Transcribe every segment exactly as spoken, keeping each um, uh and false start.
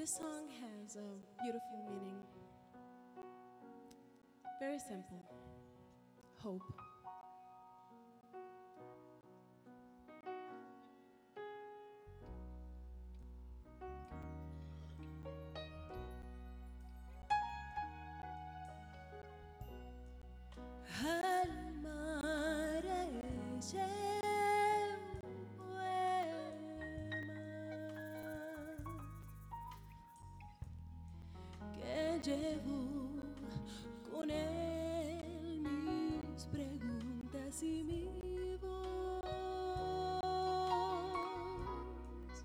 This song has a beautiful meaning. Very simple. Hope. Al mar ese poema que llevo con él mis preguntas y mi voz,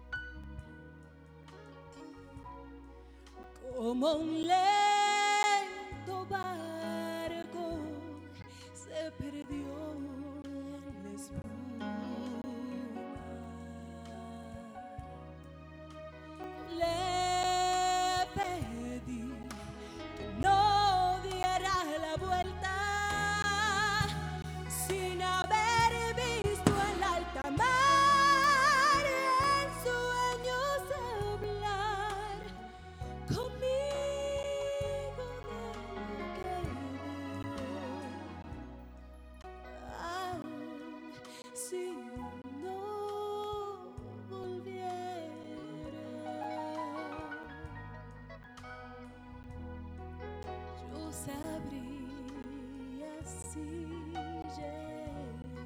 como un lento barco se perdió en la espuma. Le pedí que no diera la vuelta sin haber visto en la alta mar en sueños hablar conmigo de lo que vio. Aún si no volviera, yo sabría si llegó.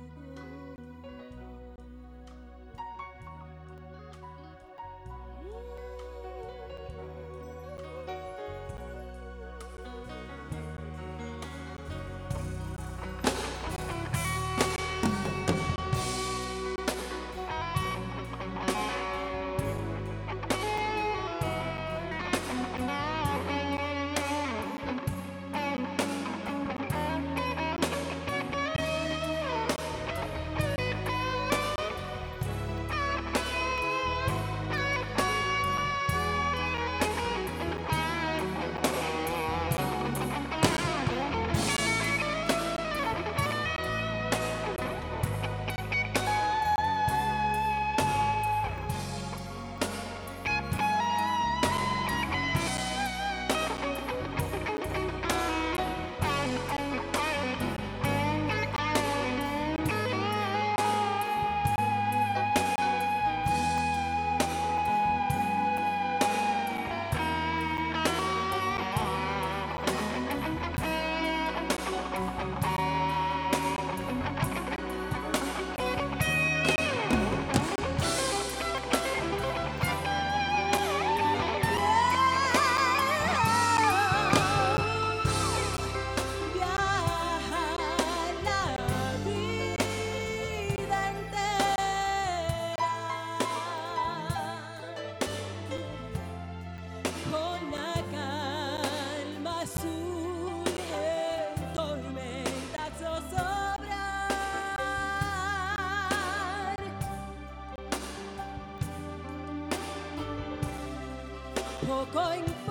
Poco importa